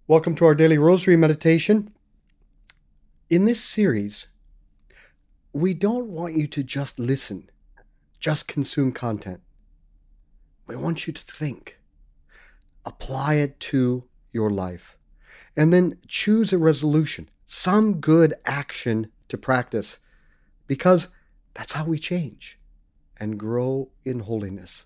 Welcome to our daily rosary meditation. In this series, we don't want you to just listen, just consume content. We want you to think, apply it to your life, and then choose a resolution, some good action to practice, because that's how we change and grow in holiness.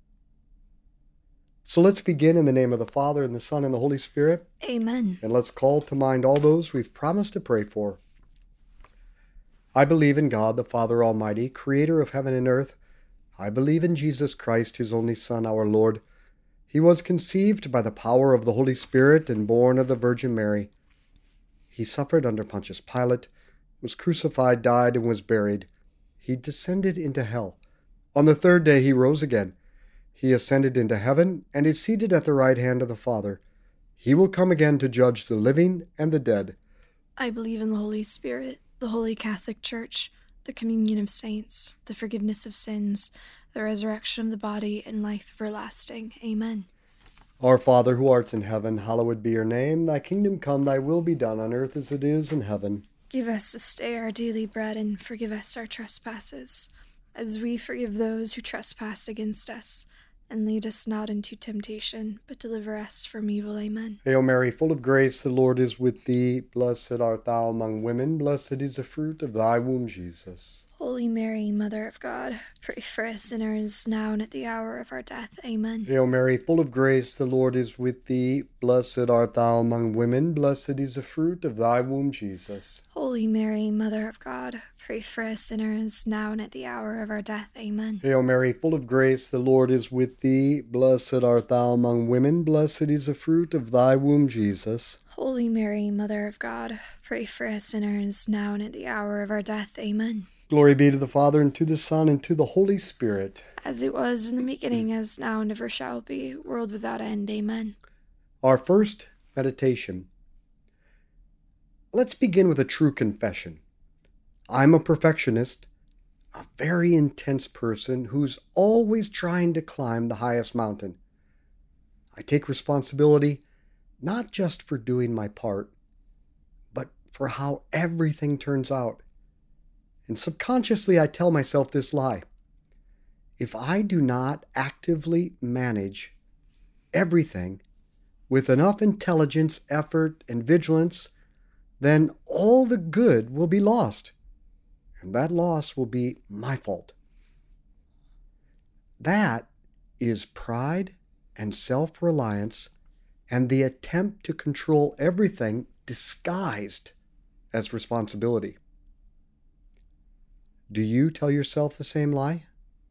So let's begin in the name of the Father, and the Son, and the Holy Spirit. Amen. And let's call to mind all those we've promised to pray for. I believe in God, the Father Almighty, creator of heaven and earth. I believe in Jesus Christ, his only Son, our Lord. He was conceived by the power of the Holy Spirit and born of the Virgin Mary. He suffered under Pontius Pilate, was crucified, died, and was buried. He descended into hell. On the third day he rose again. He ascended into heaven and is seated at the right hand of the Father. He will come again to judge the living and the dead. I believe in the Holy Spirit, the Holy Catholic Church, the communion of saints, the forgiveness of sins, the resurrection of the body, and life everlasting. Amen. Our Father, who art in heaven, hallowed be your name. Thy kingdom come, thy will be done on earth as it is in heaven. Give us this day our daily bread, and forgive us our trespasses, as we forgive those who trespass against us. And lead us not into temptation, but deliver us from evil. Amen. Hail Mary, full of grace, the Lord is with thee. Blessed art thou among women. Blessed is the fruit of thy womb, Jesus. Holy Mary, Mother of God, pray for us sinners, now and at the hour of our death. Amen. Hail Mary, full of grace, the Lord is with thee. Blessed art thou among women. Blessed is the fruit of thy womb, Jesus. Holy Mary, Mother of God, pray for us sinners, now and at the hour of our death. Amen. Hail Mary, full of grace, the Lord is with thee. Blessed art thou among women. Blessed is the fruit of thy womb, Jesus. Holy Mary, Mother of God, pray for us sinners, now and at the hour of our death. Amen. Glory be to the Father, and to the Son, and to the Holy Spirit. As it was in the beginning, as now, and ever shall be, world without end. Amen. Our first meditation. Let's begin with a true confession. I'm a perfectionist, a very intense person who's always trying to climb the highest mountain. I take responsibility not just for doing my part, but for how everything turns out. And subconsciously, I tell myself this lie. If I do not actively manage everything with enough intelligence, effort, and vigilance, then all the good will be lost. And that loss will be my fault. That is pride and self-reliance and the attempt to control everything disguised as responsibility. Do you tell yourself the same lie?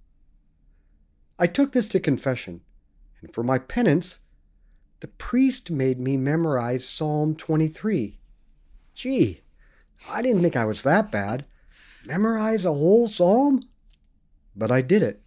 I took this to confession, and for my penance, the priest made me memorize Psalm 23. Gee, I didn't think I was that bad. Memorize a whole psalm? But I did it.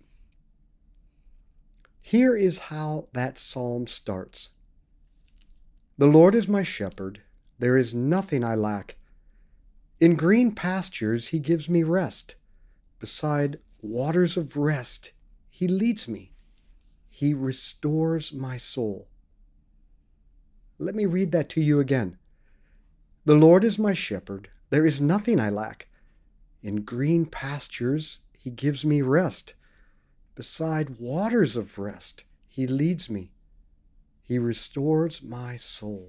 Here is how that psalm starts. The Lord is my shepherd, there is nothing I lack. In green pastures he gives me rest. Beside waters of rest he leads me. He restores my soul. Let me read that to you again. The Lord is my shepherd, there is nothing I lack. In green pastures he gives me rest. Beside waters of rest he leads me. He restores my soul.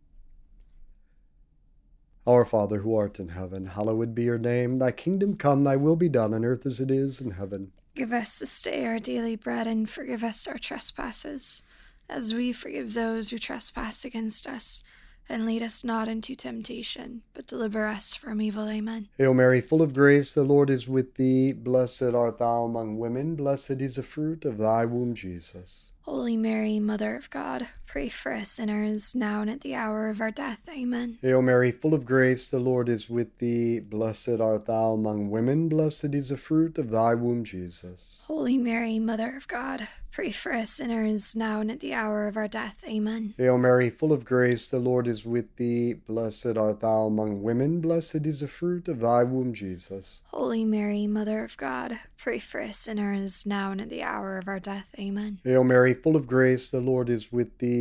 Our Father, who art in heaven, hallowed be your name. Thy kingdom come, thy will be done on earth as it is in heaven. Give us this day our daily bread, and forgive us our trespasses, as we forgive those who trespass against us. And lead us not into temptation, but deliver us from evil. Amen. Hail Mary, full of grace, the Lord is with thee. Blessed art thou among women. Blessed is the fruit of thy womb, Jesus. Holy Mary, Mother of God, pray for us sinners, now and at the hour of our death. Amen. Hail Mary, full of grace, the Lord is with thee. Blessed art thou among women. Blessed is the fruit of thy womb, Jesus. Holy Mary, Mother of God, pray for us sinners, now and at the hour of our death. Amen. Hail Mary, full of grace, the Lord is with thee. Blessed art thou among women. Blessed is the fruit of thy womb, Jesus. Holy Mary, Mother of God, pray for us sinners, now and at the hour of our death. Amen. Hail Mary, full of grace, the Lord is with thee.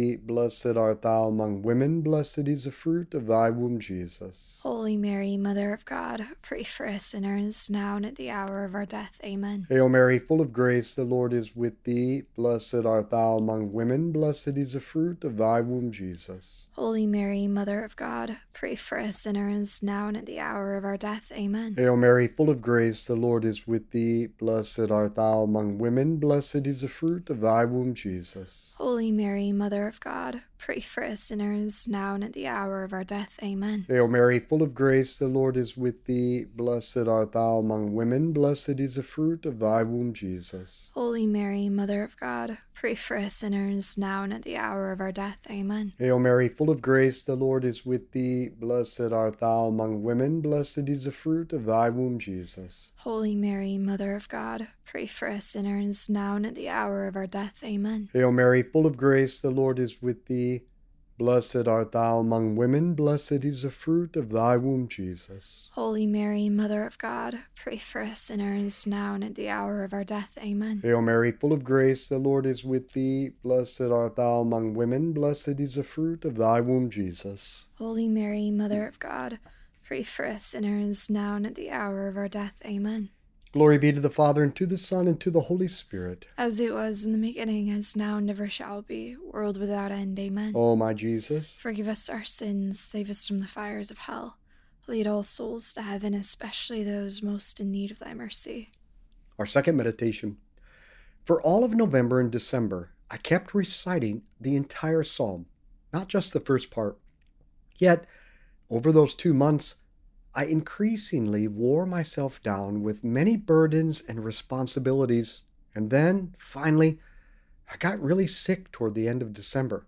thee. Blessed art thou among women. Blessed is the fruit of thy womb, Jesus. Holy Mary, Mother of God, pray for us sinners, now and at the hour of our death. Amen. Hail Mary, full of grace, the Lord is with thee. Blessed art thou among women. Blessed is the fruit of thy womb, Jesus. Holy Mary, Mother of God, pray for us sinners, now and at the hour of our death. Amen. Hail Mary, full of grace, the Lord is with thee. Blessed art thou among women. Blessed is the fruit of thy womb, Jesus. Holy Mary, Mother of God, pray for us sinners, now and at the hour of our death. Amen. Hail Mary, full of grace, the Lord is with thee. Blessed art thou among women. Blessed is the fruit of thy womb, Jesus. Holy Mary, Mother of God, pray for us sinners, now and at the hour of our death. Amen. Hail Mary, full of grace, the Lord is with thee. Blessed art thou among women. Blessed is the fruit of thy womb, Jesus. Holy Mary, Mother of God, pray for us sinners, now and at the hour of our death. Amen. Hail Mary, full of grace, the Lord is with thee. Blessed art thou among women. Blessed is the fruit of thy womb, Jesus. Holy Mary, Mother of God, pray for us sinners, now and at the hour of our death. Amen. Hail Mary, full of grace, the Lord is with thee. Blessed art thou among women. Blessed is the fruit of thy womb, Jesus. Holy Mary, Mother of God, pray for us sinners, now and at the hour of our death. Amen. Glory be to the Father, and to the Son, and to the Holy Spirit. As it was in the beginning, as now, and ever shall be, world without end. Amen. O my Jesus, forgive us our sins, save us from the fires of hell. Lead all souls to heaven, especially those most in need of thy mercy. Our second meditation. For all of November and December, I kept reciting the entire psalm, not just the first part. Yet, over those 2 months, I increasingly wore myself down with many burdens and responsibilities, and then, finally, I got really sick toward the end of December.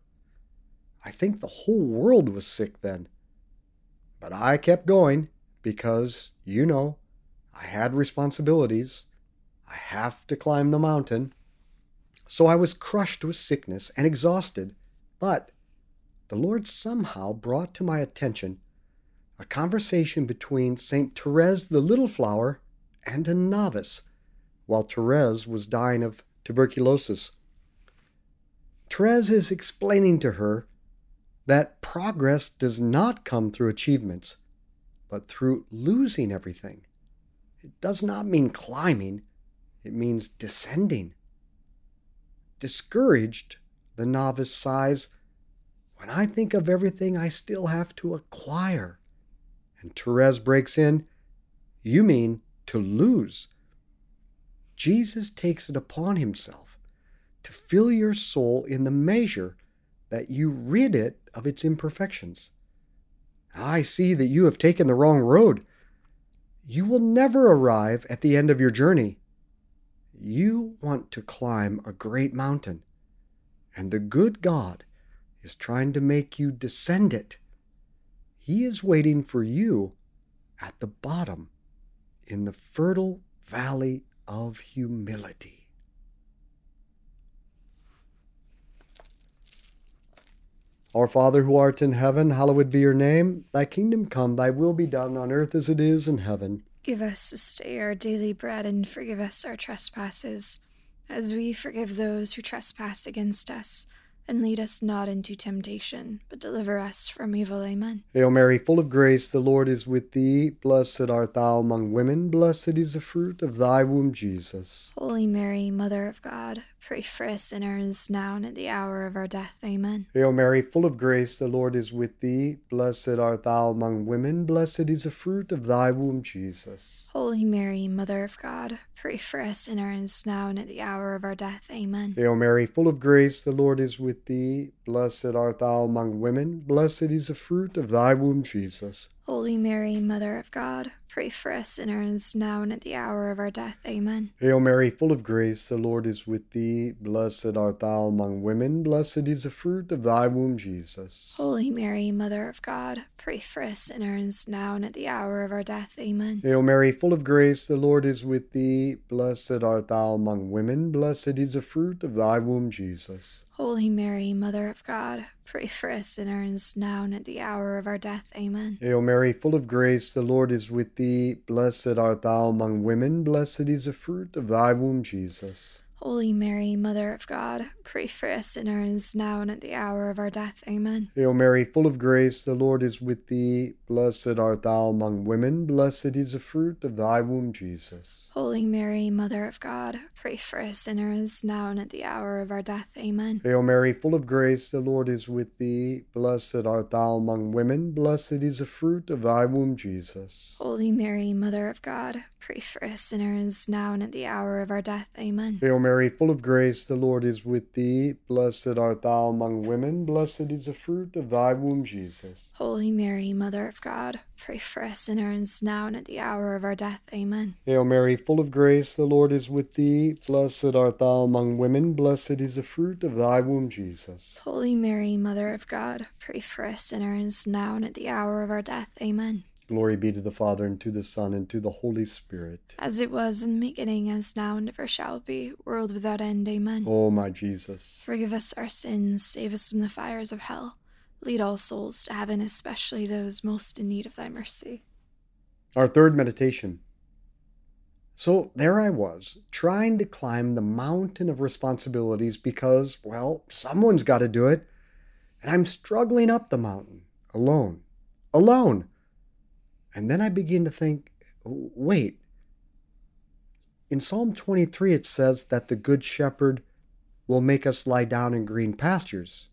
I think the whole world was sick then. But I kept going because, I had responsibilities. I have to climb the mountain. So I was crushed with sickness and exhausted, but the Lord somehow brought to my attention a conversation between St. Therese the Little Flower and a novice, while Therese was dying of tuberculosis. Therese is explaining to her that progress does not come through achievements, but through losing everything. It does not mean climbing, it means descending. Discouraged, the novice sighs, "When I think of everything I still have to acquire." And Therese breaks in, "You mean to lose." Jesus takes it upon himself to fill your soul in the measure that you rid it of its imperfections. I see that you have taken the wrong road. You will never arrive at the end of your journey. You want to climb a great mountain, and the good God is trying to make you descend it. He is waiting for you at the bottom in the fertile valley of humility. Our Father who art in heaven, hallowed be your name. Thy kingdom come, thy will be done on earth as it is in heaven. Give us this day our daily bread, and forgive us our trespasses, as we forgive those who trespass against us. And lead us not into temptation, but deliver us from evil. Amen. Hail Mary, full of grace, the Lord is with thee. Blessed art thou among women. Blessed is the fruit of thy womb, Jesus. Holy Mary, Mother of God, pray for us sinners, now and at the hour of our death. Amen. Hail Mary, full of grace, the Lord is with thee. Blessed art thou among women. Blessed is the fruit of thy womb, Jesus. Holy Mary, Mother of God, pray for us sinners, now and at the hour of our death. Amen. Hail Mary, full of grace, the Lord is with thee. Blessed art thou among women. Blessed is the fruit of thy womb, Jesus. Holy Mary, Mother of God, pray for us sinners, now and at the hour of our death. Amen. Hail Mary, full of grace, the Lord is with thee. Blessed art thou among women. Blessed is the fruit of thy womb, Jesus. Holy Mary, Mother of God, pray for us sinners, now and at the hour of our death. Amen. Hail Mary, full of grace, the Lord is with thee. Blessed art thou among women. Blessed is the fruit of thy womb, Jesus. Holy Mary, Mother of God, pray for us sinners, now and at the hour of our death. Amen. Hail Mary, full of grace, the Lord is with thee. Blessed art thou among women. Blessed is the fruit of thy womb, Jesus. Holy Mary, Mother of God, pray for us sinners, now and at the hour of our death. Amen. Hail Mary, full of grace, the Lord is with thee. Blessed art thou among women, blessed is the fruit of thy womb, Jesus. Holy Mary, Mother of God, pray for us sinners, now and at the hour of our death. Amen. Hail Mary, full of grace, the Lord is with thee. Blessed art thou among women, blessed is the fruit of thy womb, Jesus. Holy Mary, Mother of God, pray for us sinners, now and at the hour of our death. Amen. Hail Mary, full of grace, the Lord is with thee. Blessed art thou among women, blessed is the fruit of thy womb, Jesus. Holy Mary, Mother of God, pray for us sinners, now and at the hour of our death. Amen. Hail Mary, full of grace, the Lord is with thee. Blessed art thou among women, blessed is the fruit of thy womb, Jesus. Holy Mary, Mother of God, pray for us sinners, now and at the hour of our death. Amen. Glory be to the Father, and to the Son, and to the Holy Spirit. As it was in the beginning, as now, and ever shall be, world without end. Amen. O my Jesus. Forgive us our sins, save us from the fires of hell. Lead all souls to heaven, especially those most in need of thy mercy. Our third meditation. So there I was, trying to climb the mountain of responsibilities because, well, someone's got to do it. And I'm struggling up the mountain, alone. And then I begin to think, wait. In Psalm 23 it says that the Good Shepherd will make us lie down in green pastures.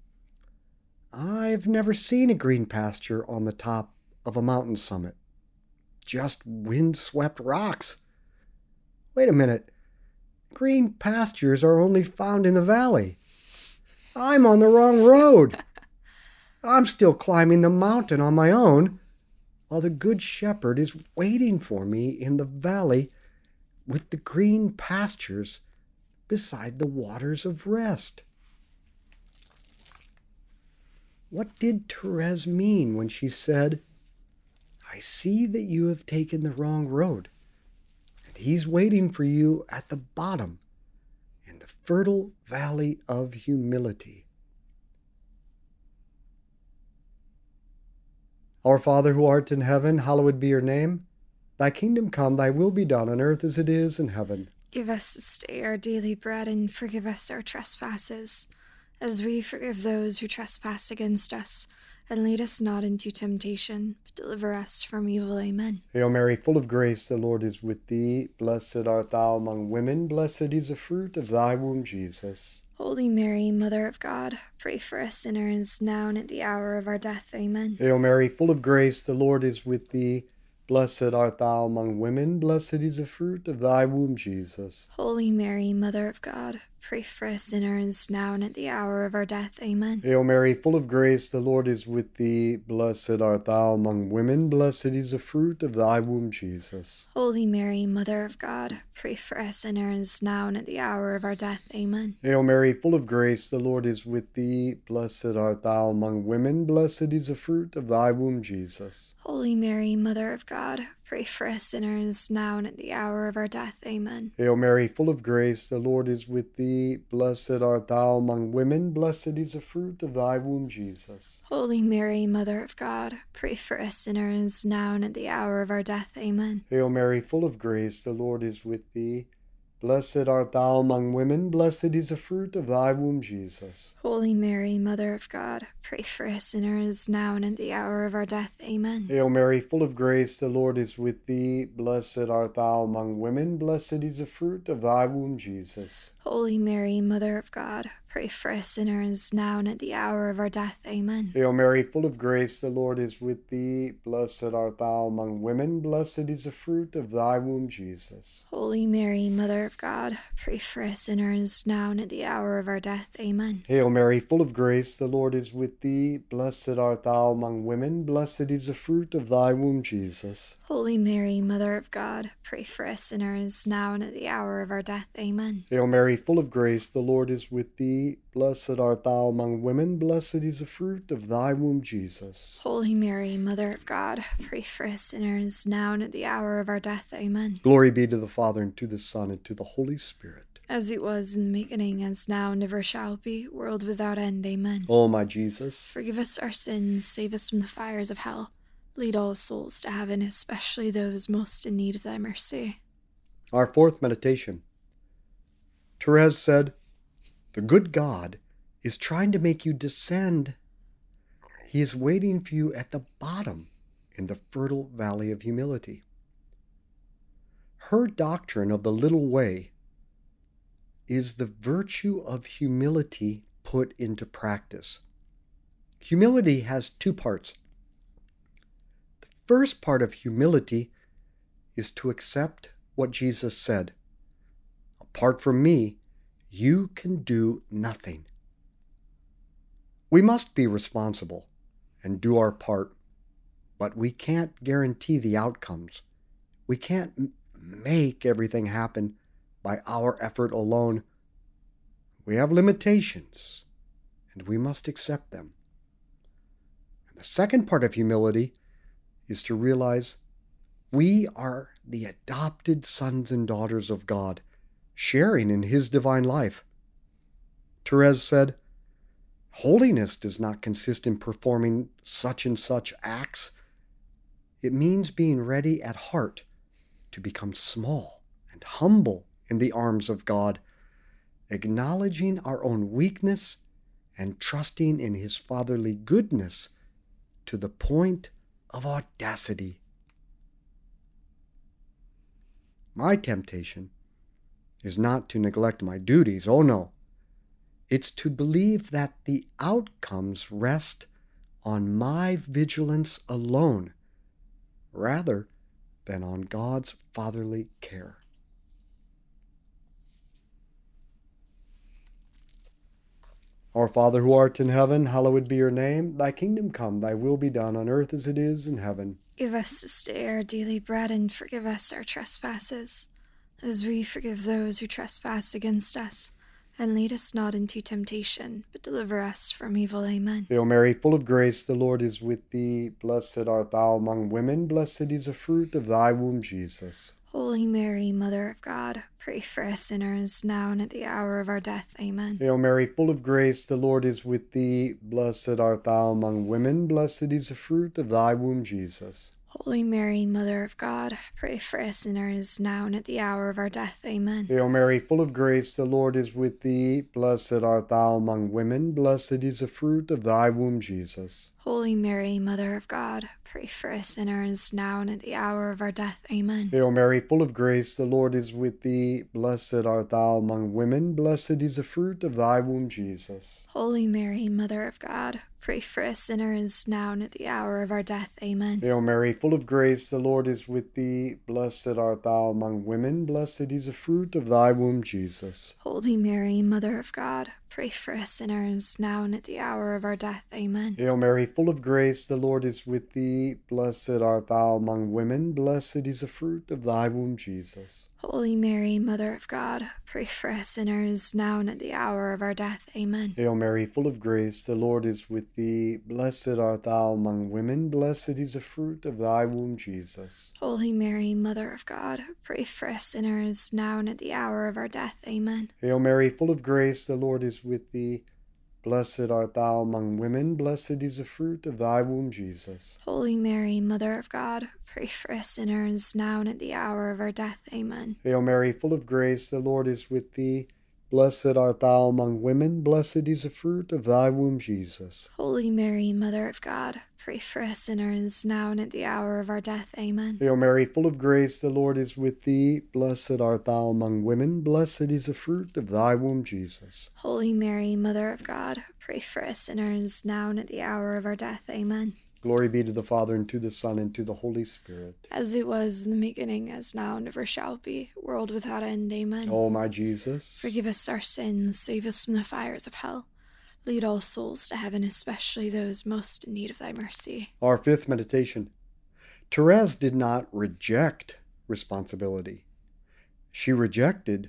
I've never seen a green pasture on the top of a mountain summit. Just wind-swept rocks. Wait a minute. Green pastures are only found in the valley. I'm on the wrong road. I'm still climbing the mountain on my own, while the Good Shepherd is waiting for me in the valley with the green pastures beside the waters of rest. What did Therese mean when she said, "I see that you have taken the wrong road, and he's waiting for you at the bottom in the fertile valley of humility"? Our Father who art in heaven, hallowed be your name. Thy kingdom come, thy will be done on earth as it is in heaven. Give us this day our daily bread, and forgive us our trespasses, as we forgive those who trespass against us. And lead us not into temptation, but deliver us from evil. Amen. Hail Mary, full of grace, the Lord is with thee. Blessed art thou among women, blessed is the fruit of thy womb, Jesus. Holy Mary, Mother of God, pray for us sinners, now and at the hour of our death. Amen. Hail Mary, full of grace, the Lord is with thee. Blessed art thou among women, blessed is the fruit of thy womb, Jesus. Holy Mary, Mother of God, pray for us sinners, now and at the hour of our death. Amen. Hail Mary, full of grace, the Lord is with thee. Blessed art thou among women, blessed is the fruit of thy womb, Jesus. Holy Mary, Mother of God, pray for us sinners, now and at the hour of our death. Amen. Hail Mary, full of grace, the Lord is with thee. Blessed art thou among women, blessed is the fruit of thy womb, Jesus. Holy Mary, Mother of God, pray for us sinners, now and at the hour of our death. Amen. Hail Mary, full of grace, the Lord is with thee. Blessed art thou among women, blessed is the fruit of thy womb, Jesus. Holy Mary, Mother of God, pray for us sinners, now and at the hour of our death. Amen. Hail Mary, full of grace, the Lord is with thee. Blessed art thou among women, blessed is the fruit of thy womb, Jesus. Holy Mary, Mother of God, pray for us sinners, now and at the hour of our death. Amen. Hail Mary, full of grace, the Lord is with thee. Blessed art thou among women, blessed is the fruit of thy womb, Jesus. Holy Mary, Mother of God, pray for us sinners, now and at the hour of our death. Amen. Hail Mary, full of grace, the Lord is with thee. Blessed art thou among women, blessed is the fruit of thy womb, Jesus. Holy Mary, Mother of God, pray for us sinners, now and at the hour of our death. Amen. Hail Mary, full of grace, the Lord is with thee. Blessed art thou among women, blessed is the fruit of thy womb, Jesus. Holy Mary, Mother of God, pray for us sinners, now and at the hour of our death. Amen. Hail Mary, full of grace, the Lord is with thee. Blessed art thou among women, blessed is the fruit of thy womb, Jesus. Holy Mary, Mother of God, pray for us sinners, now and at the hour of our death. Amen. Glory be to the Father, and to the Son, and to the Holy Spirit. As it was in the beginning, as now, and ever shall be, world without end. Amen. O my Jesus. Forgive us our sins, save us from the fires of hell. Lead all souls to heaven, especially those most in need of thy mercy. Our fourth meditation. Therese said, "The good God is trying to make you descend. He is waiting for you at the bottom in the fertile valley of humility." Her doctrine of the little way is the virtue of humility put into practice. Humility has two parts. The first part of humility is to accept what Jesus said. "Apart from me, you can do nothing." We must be responsible and do our part, but we can't guarantee the outcomes. We can't make everything happen by our effort alone. We have limitations, and we must accept them. And the second part of humility is to realize we are the adopted sons and daughters of God, sharing in His divine life. Therese said, "Holiness does not consist in performing such and such acts. It means being ready at heart to become small and humble in the arms of God, acknowledging our own weakness and trusting in His fatherly goodness to the point of audacity." My temptation is not to neglect my duties. Oh no. It's to believe that the outcomes rest on my vigilance alone, rather than on God's fatherly care. Our Father who art in heaven, hallowed be your name. Thy kingdom come, thy will be done on earth as it is in heaven. Give us this day our daily bread, and forgive us our trespasses, as we forgive those who trespass against us. And lead us not into temptation, but deliver us from evil. Amen. Hail Mary, full of grace, the Lord is with thee. Blessed art thou among women, blessed is the fruit of thy womb, Jesus. Holy Mary, Mother of God, pray for us sinners, now and at the hour of our death. Amen. Hail Mary, full of grace, the Lord is with thee. Blessed art thou among women, blessed is the fruit of thy womb, Jesus. Holy Mary, Mother of God, pray for us sinners, now and at the hour of our death. Amen. Hail Mary, full of grace, the Lord is with thee. Blessed art thou among women, blessed is the fruit of thy womb, Jesus. Holy Mary, Mother of God, pray for us sinners, now and at the hour of our death. Amen. Hail Mary, full of grace, the Lord is with thee. Blessed art thou among women, blessed is the fruit of thy womb, Jesus. Holy Mary, Mother of God, pray for us sinners, now and at the hour of our death. Amen. Hail Mary, full of grace, the Lord is with thee. Blessed art thou among women, blessed is the fruit of thy womb, Jesus. Holy Mary, Mother of God, pray for us sinners, now and at the hour of our death. Amen. Hail Mary, full of grace, the Lord is with thee. Blessed art thou among women, blessed is the fruit of thy womb, Jesus. Holy Mary, Mother of God, pray for us sinners, now and at the hour of our death. Amen. Hail Mary, full of grace, the Lord is with thee. Blessed art thou among women, blessed is the fruit of thy womb, Jesus. Holy Mary, Mother of God, pray for us sinners, now and at the hour of our death. Amen. Hail Mary, full of grace, the Lord is with thee. Blessed art thou among women, blessed is the fruit of thy womb, Jesus. Holy Mary, Mother of God, pray for us sinners, now and at the hour of our death. Amen. Hail Mary, full of grace, the Lord is with thee. Blessed art thou among women, blessed is the fruit of thy womb, Jesus. Holy Mary, Mother of God, pray for us sinners, now and at the hour of our death. Amen. Hail Mary, full of grace, the Lord is with thee. Blessed art thou among women, blessed is the fruit of thy womb, Jesus. Holy Mary, Mother of God, pray for us sinners, now and at the hour of our death. Amen. Glory be to the Father, and to the Son, and to the Holy Spirit. As it was in the beginning, as now, and ever shall be, world without end. Amen. O my Jesus, forgive us our sins, save us from the fires of hell. Lead all souls to heaven, especially those most in need of thy mercy. Our fifth meditation. Therese did not reject responsibility. She rejected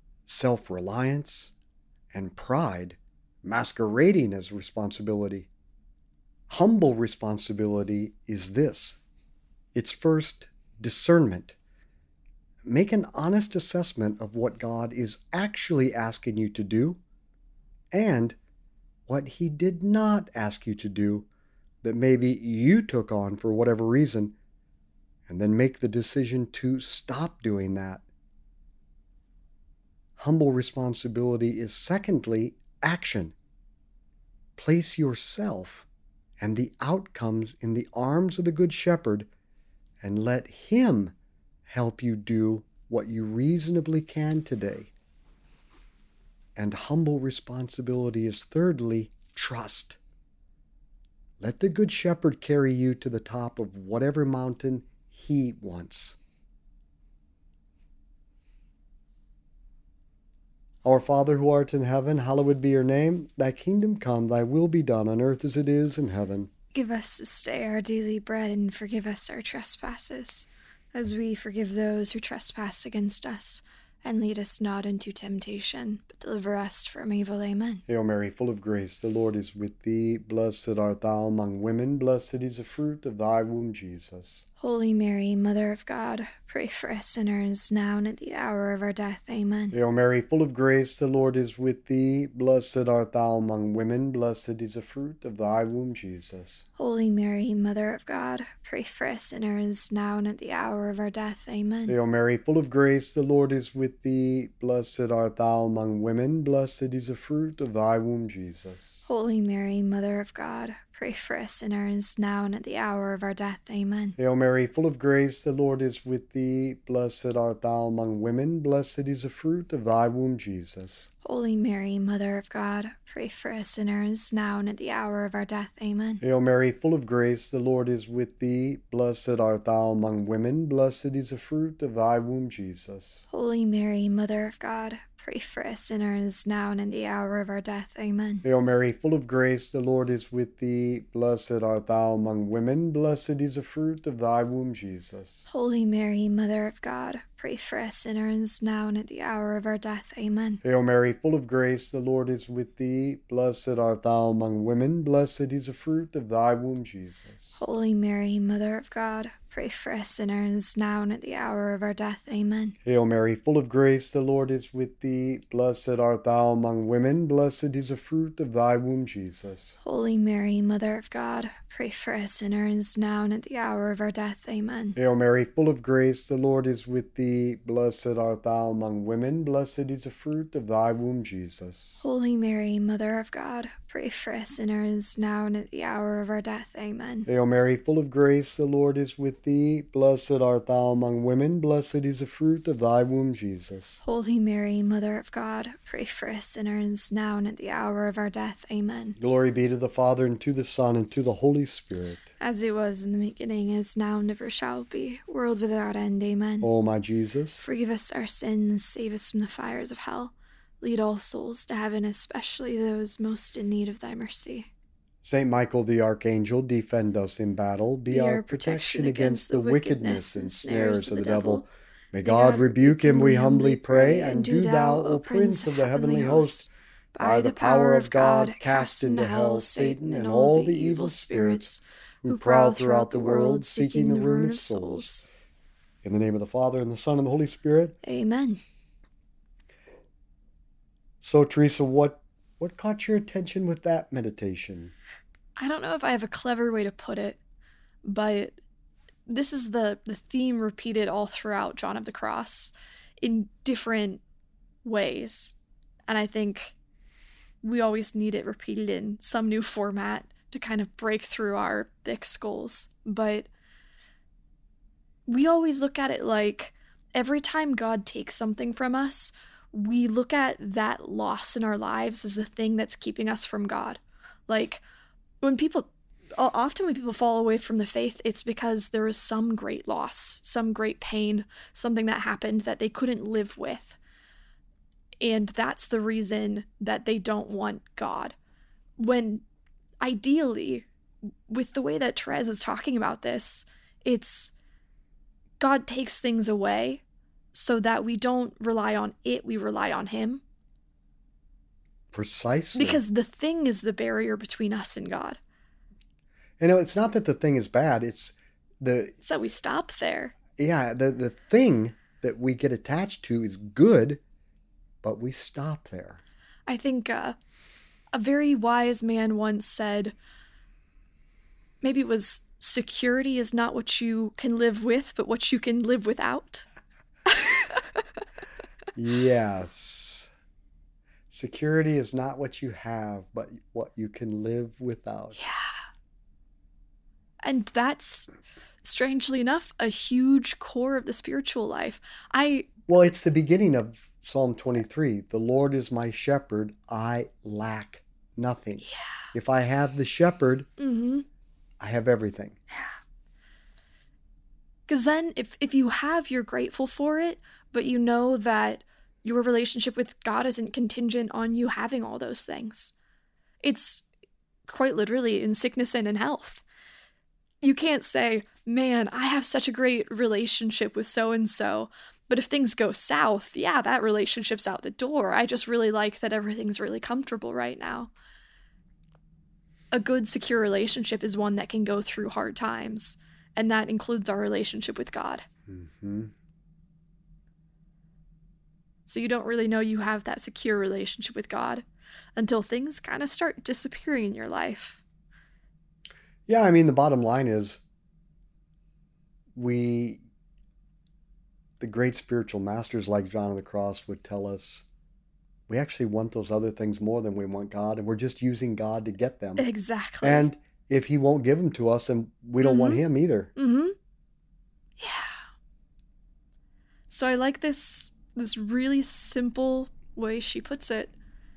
self-reliance and pride masquerading as responsibility. Humble responsibility is this. It's first discernment. Make an honest assessment of what God is actually asking you to do and what He did not ask you to do that maybe you took on for whatever reason, and then make the decision to stop doing that. Humble responsibility is, secondly, action. Place yourself and the outcomes in the arms of the Good Shepherd and let Him help you do what you reasonably can today. And humble responsibility is, thirdly, trust. Let the Good Shepherd carry you to the top of whatever mountain He wants. Our Father who art in heaven, hallowed be your name. Thy kingdom come, thy will be done on earth as it is in heaven. Give us this day our daily bread, and forgive us our trespasses, as we forgive those who trespass against us. And lead us not into temptation, but deliver us from evil. Amen. Hail Mary, full of grace, the Lord is with thee. Blessed art thou among women, blessed is the fruit of thy womb, Jesus. Holy Mary, Mother of God, pray for us sinners, now and at the hour of our death. Amen. Hail Mary, full of grace, the Lord is with thee. Blessed art thou among women, blessed is the fruit of thy womb, Jesus. Holy Mary, Mother of God, pray for us sinners, now and at the hour of our death. Amen. Hail Mary, full of grace, the Lord is with thee. Blessed art thou among women, blessed is the fruit of thy womb, Jesus. Holy Mary, Mother of God, pray for us sinners, now and at the hour of our death. Amen. Hail Mary, full of grace, the Lord is with thee. Blessed art thou among women, blessed is the fruit of thy womb, Jesus. Holy Mary, Mother of God, pray for us sinners, now and at the hour of our death. Amen. Hail Mary, full of grace, the Lord is with thee. Blessed art thou among women, blessed is the fruit of thy womb, Jesus. Holy Mary, Mother of God, pray for us sinners, now and at the hour of our death. Amen. Hail Mary, full of grace, the Lord is with thee. Blessed art thou among women, blessed is the fruit of thy womb, Jesus. Holy Mary, Mother of God, pray for us sinners, now and at the hour of our death. Amen. Hail Mary, full of grace, the Lord is with thee. Blessed art thou among women, blessed is the fruit of thy womb, Jesus. Holy Mary, Mother of God, pray for us sinners, now and at the hour of our death. Amen. Hail Mary, full of grace, the Lord is with thee. Blessed art thou among women, blessed is the fruit of thy womb, Jesus. Holy Mary, Mother of God, pray for us sinners, now and at the hour of our death. Amen. Hail Mary, full of grace, the Lord is with thee. Blessed art thou among women, blessed is the fruit of thy womb, Jesus. Holy Mary, Mother of God, pray for us sinners, now and at the hour of our death. Amen. Hail Mary, full of grace, the Lord is with thee. Blessed art thou among women, blessed is the fruit of thy womb, Jesus. Holy Mary, Mother of God, pray for us sinners, now and at the hour of our death. Amen. Glory be to the Father, and to the Son, and to the Holy Spirit. As it was in the beginning, is now, and ever shall be, world without end. Amen. O my Jesus, Forgive us our sins, save us from the fires of hell. Lead all souls to heaven, especially those most in need of thy mercy. Saint Michael the Archangel, defend us in battle. Be our protection against the wickedness and snares of the devil. May God rebuke him, we humbly pray, and do thou, O Prince of the heavenly host, by the power of God, cast into hell Satan and all the evil spirits who prowl throughout the world, seeking the ruin of souls. In the name of the Father, and the Son, and the Holy Spirit. Amen. So, Teresa, what caught your attention with that meditation? I don't know if I have a clever way to put it, but this is the theme repeated all throughout John of the Cross in different ways. And I think we always need it repeated in some new format to kind of break through our thick skulls. But we always look at it like every time God takes something from us, we look at that loss in our lives as the thing that's keeping us from God. Like, often when people fall away from the faith, it's because there is some great loss, some great pain, something that happened that they couldn't live with. And that's the reason that they don't want God. When ideally, with the way that Therese is talking about this, it's God takes things away so that we don't rely on it, we rely on Him. Precisely. Because the thing is the barrier between us and God. You know, it's not that the thing is bad, it's so we stop there. Yeah, the thing that we get attached to is good, but we stop there. I think a very wise man once said, maybe it was, security is not what you can live with, but what you can live without. Yes. Security is not what you have, but what you can live without. Yeah. And that's, strangely enough, a huge core of the spiritual life. Well, it's the beginning of Psalm 23. The Lord is my shepherd. I lack nothing. Yeah. If I have the shepherd, I have everything. Yeah. Because then if you have, you're grateful for it, but you know that your relationship with God isn't contingent on you having all those things. It's quite literally in sickness and in health. You can't say, man, I have such a great relationship with so-and-so, but if things go south, yeah, that relationship's out the door. I just really like that everything's really comfortable right now. A good, secure relationship is one that can go through hard times, and that includes our relationship with God. Mm-hmm. So you don't really know you have that secure relationship with God until things kind of start disappearing in your life. Yeah, I mean, the bottom line is the great spiritual masters like John of the Cross would tell us we actually want those other things more than we want God, and we're just using God to get them. Exactly. And if he won't give them to us, then we don't want him either. Mm-hmm. Yeah. So I like this really simple way she puts it.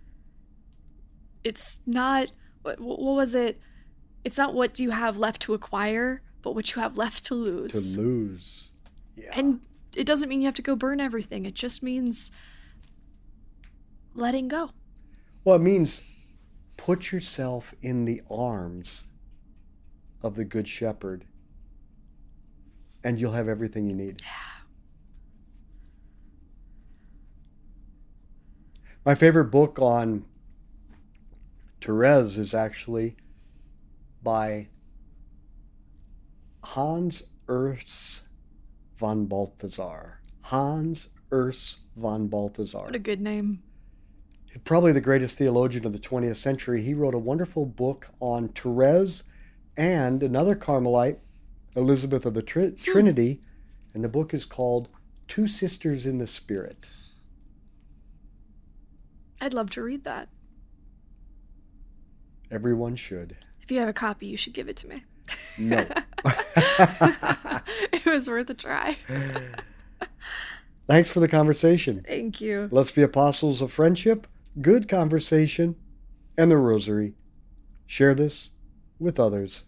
It's not, what was it? It's not what do you have left to acquire, but what you have left to lose. To lose. Yeah. And it doesn't mean you have to go burn everything. It just means letting go. Well, it means put yourself in the arms of the Good Shepherd, and you'll have everything you need. Yeah. My favorite book on Therese is actually by Hans Urs von Balthasar. Hans Urs von Balthasar. What a good name. Probably the greatest theologian of the 20th century. He wrote a wonderful book on Therese and another Carmelite, Elizabeth of the Trinity, and the book is called Two Sisters in the Spirit. I'd love to read that. Everyone should. If you have a copy, you should give it to me. No. It was worth a try. Thanks for the conversation. Thank you. Let's be apostles of friendship, good conversation, and the rosary. Share this with others.